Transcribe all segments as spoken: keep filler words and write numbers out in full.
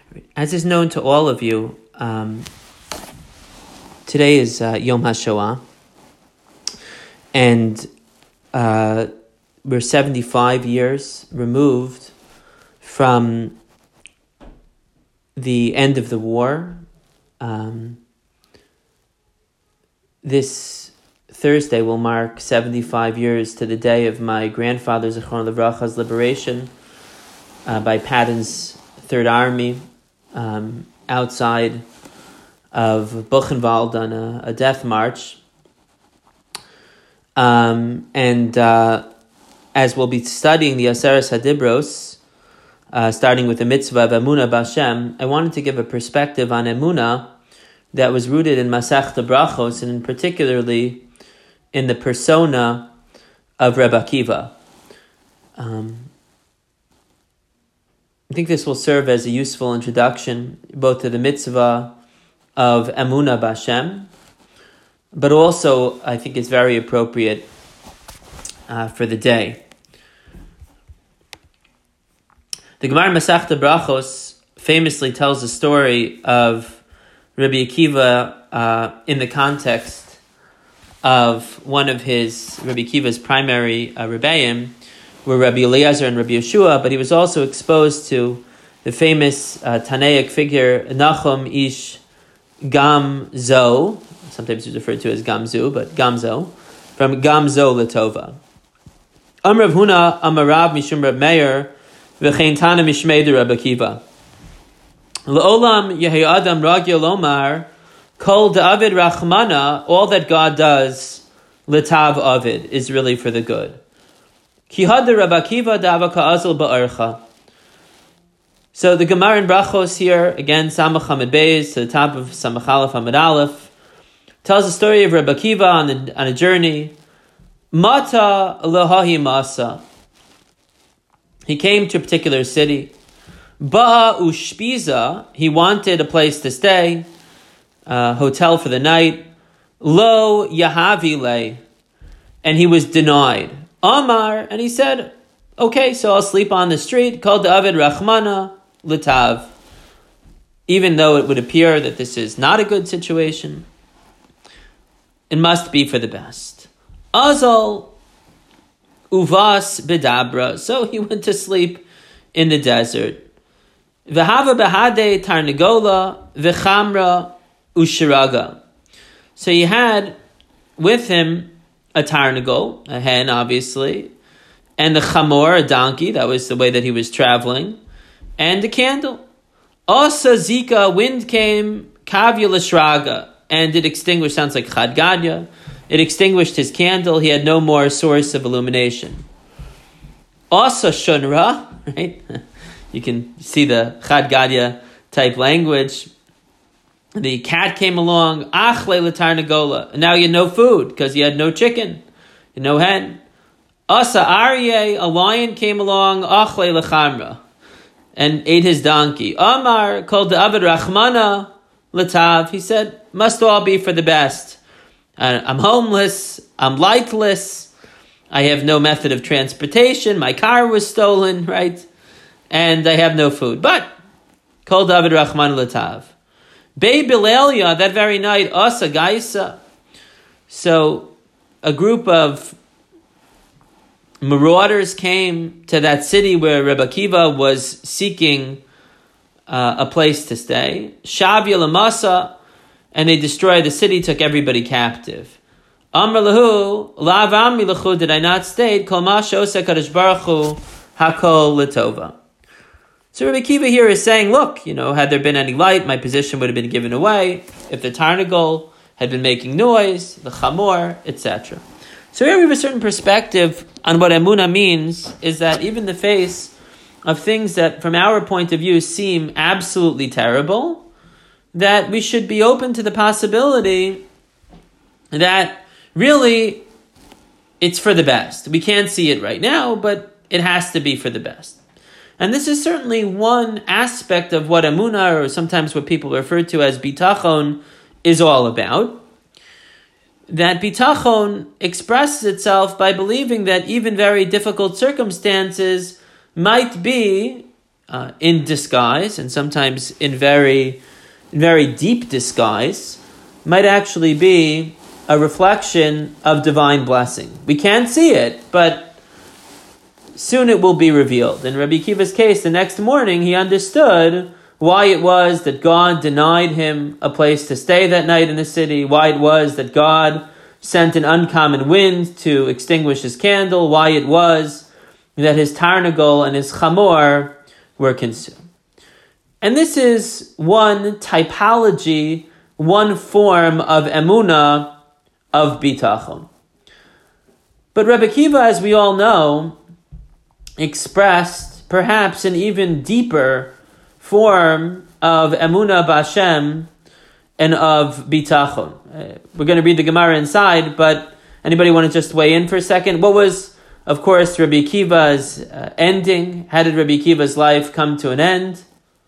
As is known to all of you, um, today is uh, Yom HaShoah, and uh, we're seventy-five years removed from the end of the war. Um, this Thursday will mark seventy-five years to the day of my grandfather Zichron Livracha's liberation uh, by Patton's Third Army. Um, outside of Buchenwald on a, a death march. Um, and uh, as we'll be studying the Aseres HaDibros, uh, starting with the mitzvah of Emunah B'Hashem, I wanted to give a perspective on Emunah that was rooted in Masechta Brachos, and particularly in the persona of Rebbe Akiva. Um, I think this will serve as a useful introduction both to the mitzvah of Emunah B'Hashem, but also I think it's very appropriate uh, for the day. The Gemara Masechta Brachos famously tells the story of Rabbi Akiva uh, in the context of one of his, Rabbi Akiva's primary uh, rebbeim, were Rabbi Eliezer and Rabbi Yeshua, but he was also exposed to the famous uh, Tanaic figure Nachum Ish Gamzo, sometimes he's referred to as Gamzu, but Gamzo, from Gamzo Latova. Am Rav Huna, Am Rav Mishum Rab Meir, V'chein Tana Mishmei Rabbi Akiva. L'olam Yehi Adam Ragil Omar, Kol David Rachmana, all that God does, L'tav Avid, is really for the good. Ki hadar Rabbi Akiva dava ka'azal ba'archa. So the Gemara in Brachos here, again, Samach Hamid Beis, to the top of Samach Aleph Hamid Aleph, tells the story of Rabbi Akiva on, the, on a journey. Mata lohahi masa. He came to a particular city. Ba'a ushpiza. He wanted a place to stay, a hotel for the night. Lo yahavi le. And he was denied. Amar, and he said, okay, so I'll sleep on the street, called David Rachmana Litav. Even though it would appear that this is not a good situation, it must be for the best. Azal Uvas Bedabra, so he went to sleep in the desert. V'hava behade Tarnagola V'chamra Ushiraga. So he had with him a tarnagol, a hen, obviously, and the chamor, a donkey, that was the way that he was traveling, and a candle. Asa zika, wind came, kavya l'shraga, and it extinguished, sounds like chad gadya, it extinguished his candle, he had no more source of illumination. Asa shunra, right? You can see the chad gadya type language. The cat came along, achle l'tarnagola, and now he had no food because he had no chicken, no hen. Asa aryeh, a lion came along, achle l'chamra, and ate his donkey. Amar called the Abed Rachmana l'tav. He said, must all be for the best. I'm homeless, I'm lightless, I have no method of transportation, my car was stolen, right? And I have no food. But called the Abed Rachmana l'tav. Bei Bilelia, that very night, Asa Gaisa. So a group of marauders came to that city where Rebbe Akiva was seeking uh, a place to stay. Shavya Lamasa, and they destroyed the city, took everybody captive. Amr lahu, lav amri lahu, did I not state, kol ma she'oseh Kadosh Baruch Hu hakol l'tova. So Rabbi Akiva here is saying, look, you know, had there been any light, my position would have been given away. If the tarnagol had been making noise, the chamor, et cetera. So here we have a certain perspective on what emunah means, is that even in the face of things that from our point of view seem absolutely terrible, that we should be open to the possibility that really it's for the best. We can't see it right now, but it has to be for the best. And this is certainly one aspect of what emunah, or sometimes what people refer to as bitachon, is all about. That bitachon expresses itself by believing that even very difficult circumstances might be uh, in disguise, and sometimes in very, very deep disguise, might actually be a reflection of divine blessing. We can't see it, but soon it will be revealed. In Rabbi Akiva's case, the next morning he understood why it was that God denied him a place to stay that night in the city, why it was that God sent an uncommon wind to extinguish his candle, why it was that his tarnagol and his chamor were consumed. And this is one typology, one form of emunah, of bitachon. But Rebbe Akiva, as we all know, expressed perhaps an even deeper form of emunah b'Hashem and of bitachon. Uh, we're going to read the Gemara inside, but anybody want to just weigh in for a second? What was, of course, Rabbi Akiva's uh, ending? How did Rabbi Akiva's life come to an end?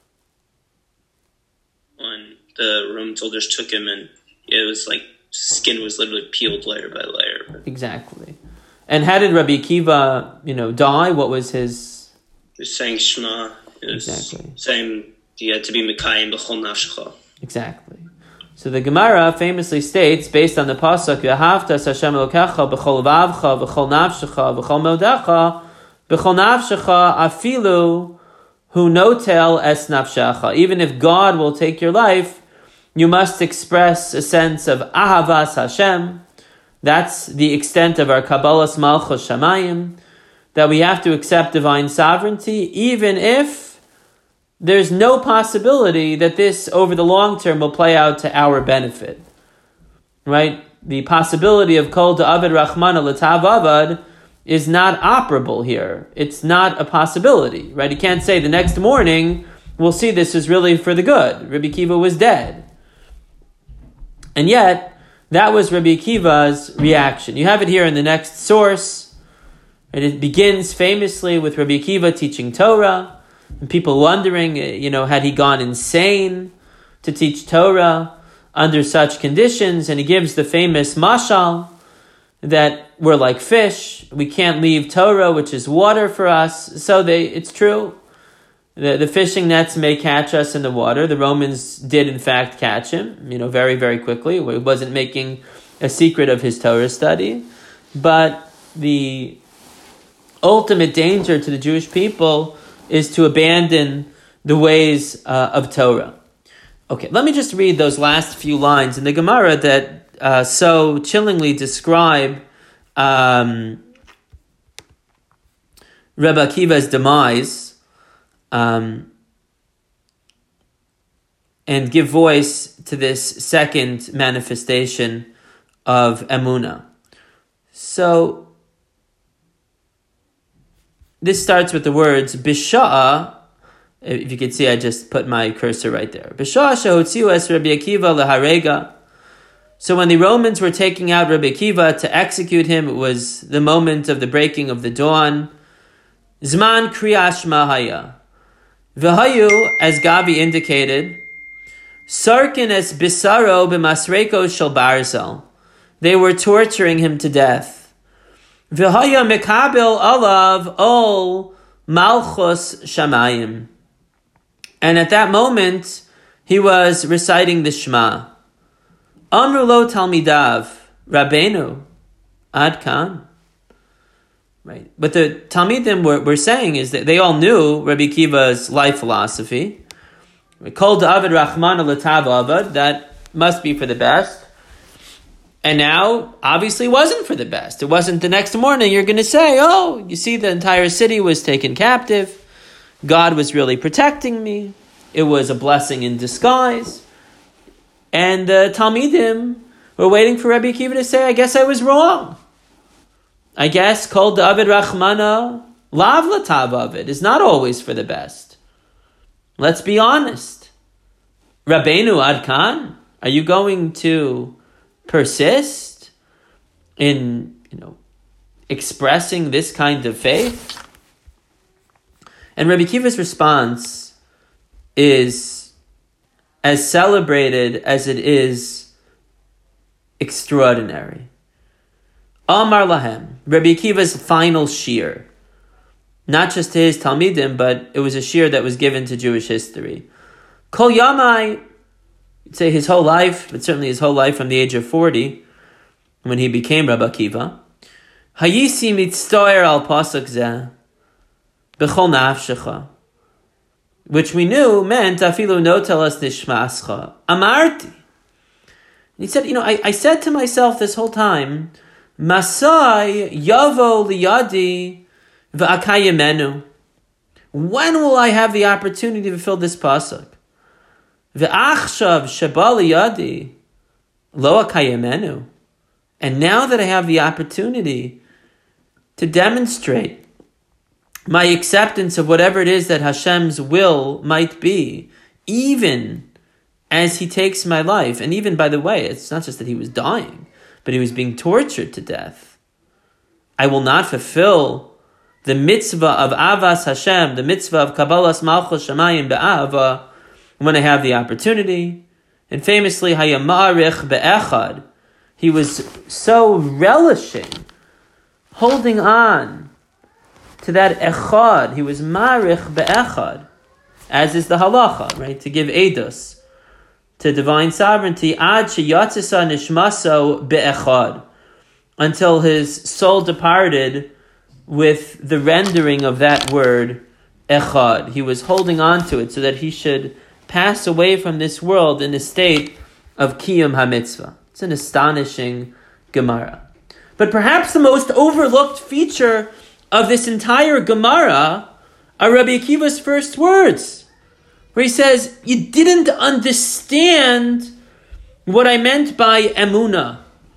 When the Roman soldiers took him, and it was like skin was literally peeled layer by layer. Exactly. And how did Rabbi Akiva, you know, die? What was his? He was saying Shema. It was exactly. saying you had to be Mekayim b'chol nafshecha. Exactly. So the Gemara famously states, based on the pasuk, "V'ahavtas Hashem Elokecha b'chol vavcha b'chol nafshecha b'chol modecha b'chol nafshecha afilu hu notel es nafshecha." Even if God will take your life, you must express a sense of ahavas Hashem. That's the extent of our Kabbalas Malchus Shamayim, that we have to accept divine sovereignty, even if there's no possibility that this, over the long term, will play out to our benefit. Right? The possibility of kol da'avid rachmana l'tav avad is not operable here. It's not a possibility. Right? You can't say the next morning, we'll see this is really for the good. Rabbi Akiva was dead. And yet, that was Rabbi Akiva's reaction. You have it here in the next source. And it begins famously with Rabbi Akiva teaching Torah. And people wondering, you know, had he gone insane to teach Torah under such conditions? And he gives the famous mashal that we're like fish. We can't leave Torah, which is water for us. So they, it's true. The, the fishing nets may catch us in the water. The Romans did, in fact, catch him, you know, very, very quickly. He wasn't making a secret of his Torah study. But the ultimate danger to the Jewish people is to abandon the ways uh, of Torah. Okay, let me just read those last few lines in the Gemara that uh, so chillingly describe um, Rebbe Akiva's demise um, and give voice to this second manifestation of Emunah. So, this starts with the words, Bisha'a. If you can see, I just put my cursor right there. Bisha'a shehotziu es Rabbi Akiva leharega. So when the Romans were taking out Rabbi Akiva to execute him, it was the moment of the breaking of the dawn. Zman kriyash mahaya. V'hayu, as Gabi indicated, sarkin es bisaro b'masreko shel barzel. They were torturing him to death. V'haya mekabel alav ol malchus shamayim. And at that moment, he was reciting the Shema. Amru lo talmidav, Rabbeinu, ad kan. Right. What the Talmidim were, were saying is that they all knew Rabbi Akiva's life philosophy. Kol da'avid rachmana l'tav avad, that must be for the best. And now, obviously, wasn't for the best. It wasn't the next morning you're going to say, oh, you see, the entire city was taken captive. God was really protecting me. It was a blessing in disguise. And the Talmidim were waiting for Rabbi Akiva to say, I guess I was wrong. I guess kol da'avid rachmana lav l'tav avid is not always for the best. Let's be honest. Rabbeinu ad kan, are you going to persist in, you know, expressing this kind of faith? And Rabbi Akiva's response is as celebrated as it is extraordinary. Amar lahem, Rabbi Akiva's final shir. not just to his Talmidim, but it was a shir that was given to Jewish history. Kol Yamai, you'd say his whole life, but certainly his whole life from the age of forty, when he became Rabbi Akiva. Hayisi mitztoyer al pasuk zeh, b'chol nafshecha, which we knew meant afilu no telas nishmascha. Amarti. He said, you know, I, I said to myself this whole time, Masai yavo liyadi v'akayemenu. When will I have the opportunity to fulfill this pasuk? V'achshav sheba liyadi lo akayemenu. And now that I have the opportunity to demonstrate my acceptance of whatever it is that Hashem's will might be, even as he takes my life. And even, by the way, it's not just that he was dying, but he was being tortured to death. I will not fulfill the mitzvah of Avas Hashem, the mitzvah of Kabbalas Malchus Shamayim Be'ava, when I have the opportunity. And famously, Hayamarich Be'echad, he was so relishing, holding on to that echad. He was marich be'echad, as is the halacha, right? To give edus to divine sovereignty, ad sheyatzisa nishmaso be'echad, until his soul departed with the rendering of that word echad. He was holding on to it so that he should pass away from this world in a state of kiyum hamitzvah. It's an astonishing Gemara. But perhaps the most overlooked feature of this entire Gemara are Rabbi Akiva's first words, where he says, you didn't understand what I meant by emunah.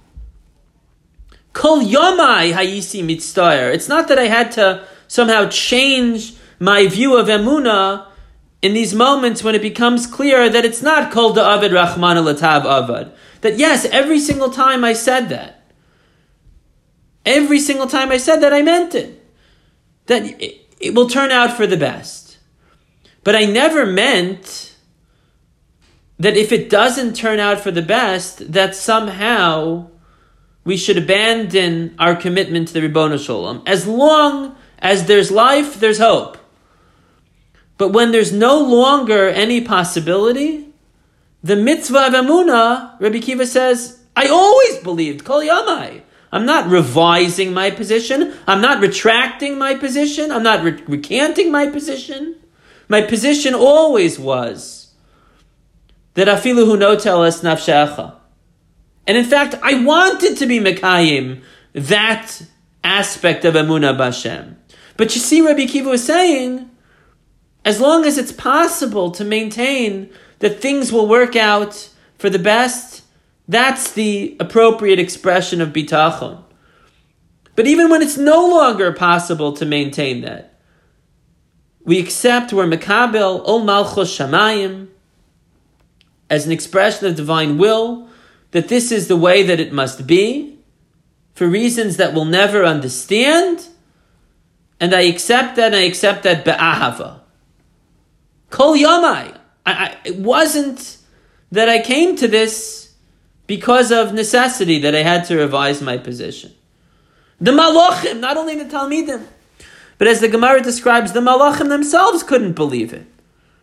Kol yomai hayisi mitztayer. It's not that I had to somehow change my view of emunah in these moments when it becomes clear that it's not kol da'avid rachman latav avad. That yes, every single time I said that, every single time I said that, I meant it. That it, it will turn out for the best. But I never meant that if it doesn't turn out for the best, that somehow we should abandon our commitment to the Ribbono Shel Olam. As long as there's life, there's hope. But when there's no longer any possibility, the mitzvah of emunah, Rabbi Akiva says, I always believed, kol yamai. I'm not revising my position. I'm not retracting my position. I'm not re- recanting my position. My position always was that afilu hu notelas nafshecha. And in fact, I wanted to be mekayim, that aspect of emunah b'Hashem. But you see, Rabbi Akiva was saying, as long as it's possible to maintain that things will work out for the best, that's the appropriate expression of bitachon. But even when it's no longer possible to maintain that, we accept we're mekabel ol malchus shamayim as an expression of divine will, that this is the way that it must be, for reasons that we'll never understand, and I accept that, and I accept that be'ahava. Kol yamai. I, I, it wasn't that I came to this because of necessity, that I had to revise my position. The malachim, not only the Talmidim, but as the Gemara describes, the malachim themselves couldn't believe it.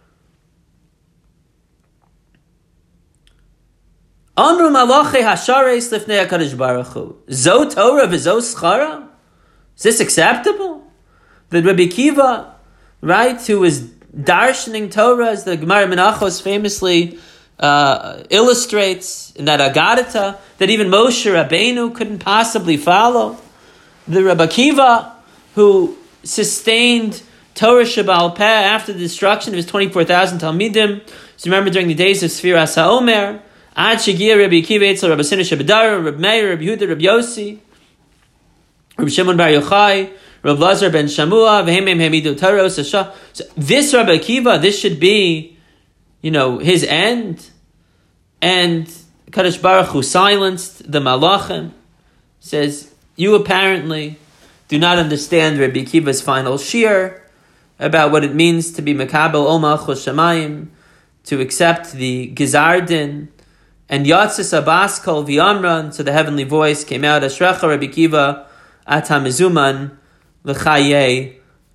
Amru malachi hashareis lifnei HaKadosh Baruch Hu. Zo Torah v'zo schara? Is this acceptable? That Rabbi Akiva, right, who was darshaning Torah, as the Gemara Menachos famously uh, illustrates in that Agadata, that even Moshe Rabbeinu couldn't possibly follow. The Rabbi Akiva, who sustained Torah Sheba'al Peh after the destruction of his twenty-four thousand Talmidim. So remember, during the days of Sfiras HaOmer, Ad Shegia Rabbi Akiva Eitzel Rabbi Sinah Shebedara, Rabbi Meir, Rabbi Yehuda, Rabbi Yossi, Rabbi Shimon Bar Yochai, Rabbi Lazar ben Shamua, V'hemem Hamidu Torah Sasha. So this Rabbi Akiva, this should be, you know, his end. And Kadosh Baruch Hu silenced the Malachim. Says, you apparently do not understand Rabbi Akiva's final shir about what it means to be Mekabel Ol Malchus Shamayim, to accept the Gizardin. And Yatzis Abbas Kol V'Amran, so the heavenly voice came out, Ashrecha Rabbi Akiva Ata Mezuman L'Chaye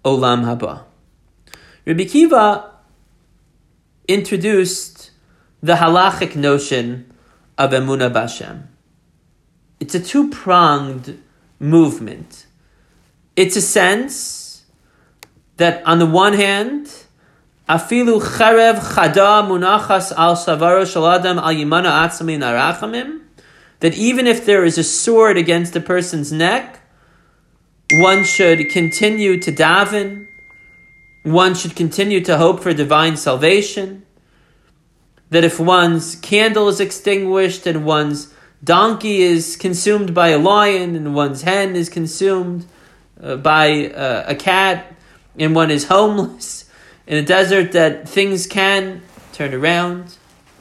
Olam Haba. Rabbi Akiva introduced the halachic notion of Emunah B'Hashem. It's a two-pronged movement. It's a sense that on the one hand, afilu charev chada munachas al savaro shaladam al yimana atzmi narachamim, that even if there is a sword against a person's neck, one should continue to daven, one should continue to hope for divine salvation, that if one's candle is extinguished and one's donkey is consumed by a lion and one's hen is consumed uh, by uh, a cat and one is homeless in a desert, that things can turn around.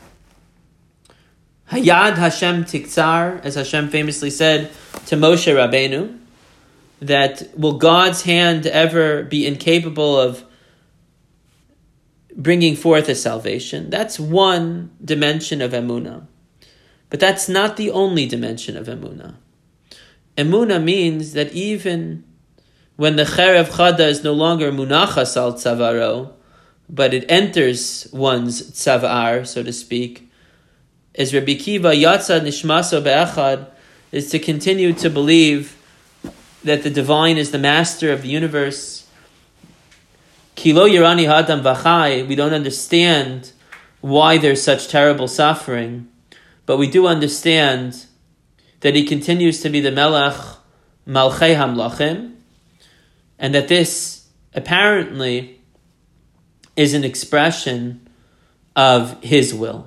Hayad Hashem tiktzar, as Hashem famously said to Moshe Rabbeinu, that will God's hand ever be incapable of bringing forth a salvation? That's one dimension of Emunah. But that's not the only dimension of Emunah. Emunah means that even when the Cherev Chada is no longer Munachas al Tzavaro, but it enters one's Tzavar, so to speak, as Rabbi Akiva Yatsa Nishmaso Be'echad, is to continue to believe that the divine is the master of the universe. Kilo Yerani Hadam Vachai, we don't understand why there's such terrible suffering, but we do understand that he continues to be the Melech Malchei Hamlachim, and that this apparently is an expression of his will.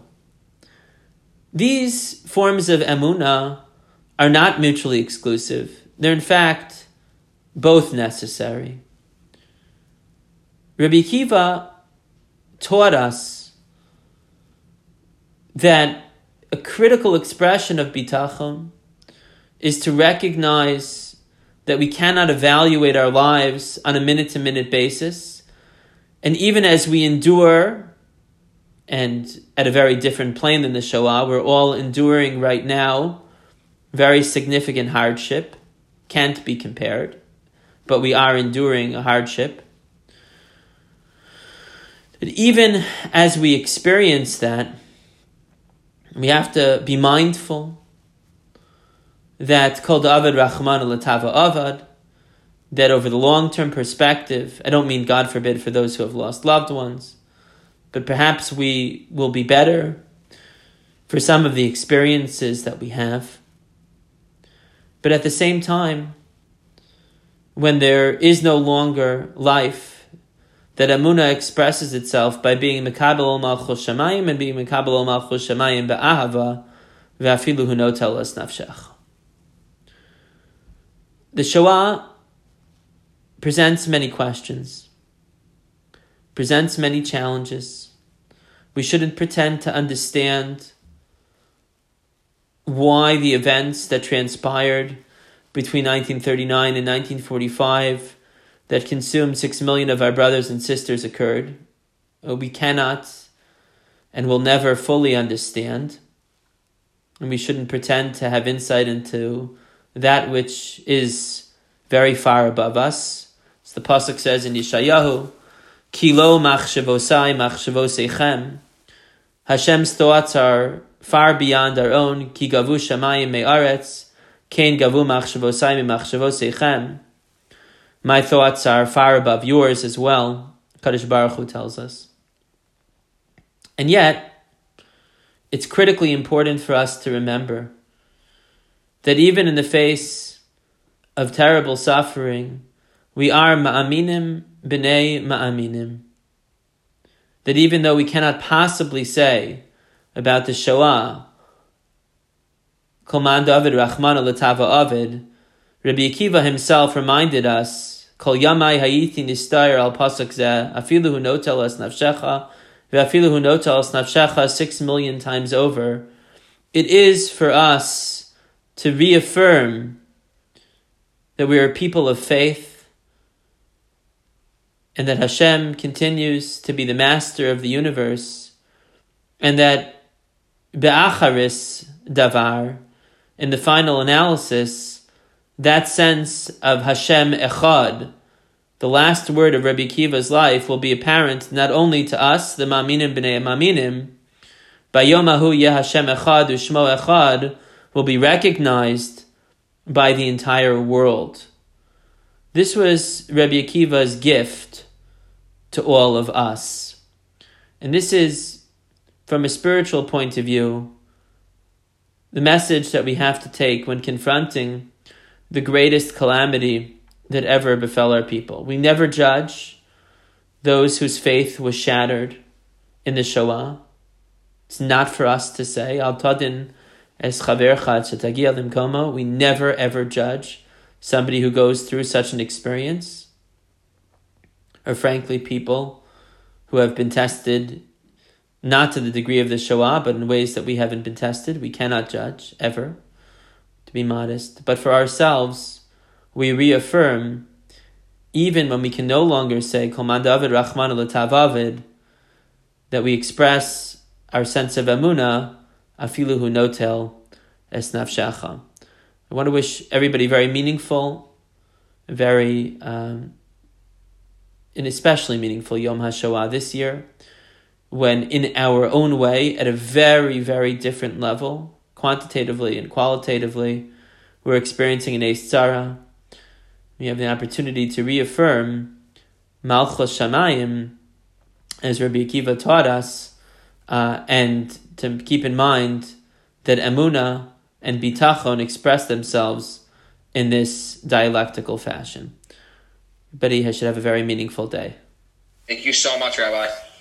These forms of Emunah are not mutually exclusive. They're in fact both necessary. Rabbi Akiva taught us that a critical expression of bitachon is to recognize that we cannot evaluate our lives on a minute-to-minute basis. And even as we endure, and at a very different plane than the Shoah, we're all enduring right now very significant hardship, can't be compared, but we are enduring a hardship. That even as we experience that, we have to be mindful that Kol Da'avad Rachman L'Tava Avad, that over the long-term perspective, I don't mean, God forbid, for those who have lost loved ones, but perhaps we will be better for some of the experiences that we have. But at the same time, when there is no longer life, that Emunah expresses itself by being Mekabel Ol Malchus Shamayim and being Mekabel Ol Malchus Shamayim Ba'ahava Ve'afilu Hu Notel Es Nafshech. The Shoah presents many questions, presents many challenges. We shouldn't pretend to understand why the events that transpired between nineteen thirty-nine and nineteen forty-five that consumed six million of our brothers and sisters occurred. We cannot and will never fully understand. And we shouldn't pretend to have insight into that which is very far above us. As the Pasuk says in Yeshayahu, Ki lo machshavosai machshavoseichem. Hashem's thoughts are far beyond our own. Ki gavu shamayim me'aretz. Kein gavu machshavosai machshavoseichem. My thoughts are far above yours as well, Kadosh Baruch Hu tells us. And yet, it's critically important for us to remember that even in the face of terrible suffering, we are ma'aminim b'nei ma'aminim. That even though we cannot possibly say about the Shoah, Kol man David Rachmana L'Tava Avid, Rabbi Akiva himself reminded us, Kol yamai hayiti nistayer al pasuk zeh, afilu hu notel es nafshecha, ve'afilu hu notel es nafshecha six million times over. It is for us to reaffirm that we are people of faith, and that Hashem continues to be the master of the universe, and that be'acharis davar, in the final analysis, that sense of Hashem Echad, the last word of Rabbi Akiva's life will be apparent not only to us, the Ma'aminim b'nei Ma'aminim, Bayom Hahu Yeh Hashem Echad U'Shmo Echad, will be recognized by the entire world. This was Rabbi Akiva's gift to all of us. And this is, from a spiritual point of view, the message that we have to take when confronting the greatest calamity that ever befell our people. We never judge those whose faith was shattered in the Shoah. It's not for us to say, Al Tadin es chavercha shetagia limkomo. We never ever judge somebody who goes through such an experience, or frankly, people who have been tested not to the degree of the Shoah, but in ways that we haven't been tested. We cannot judge, ever, to be modest. But for ourselves, we reaffirm, even when we can no longer say, Kol man David Rachman L'tav Avid, that we express our sense of Emunah, Afilu hu notel es nafshecha. I want to wish everybody very meaningful, very, um, an especially meaningful Yom HaShoah this year, when in our own way, at a very, very different level, quantitatively and qualitatively, we're experiencing an Eis Tzara. We have the opportunity to reaffirm Malchus Shamayim, as Rabbi Akiva taught us, uh, and to keep in mind that Emunah and Bitachon express themselves in this dialectical fashion. Everybody should have a very meaningful day. Thank you so much, Rabbi.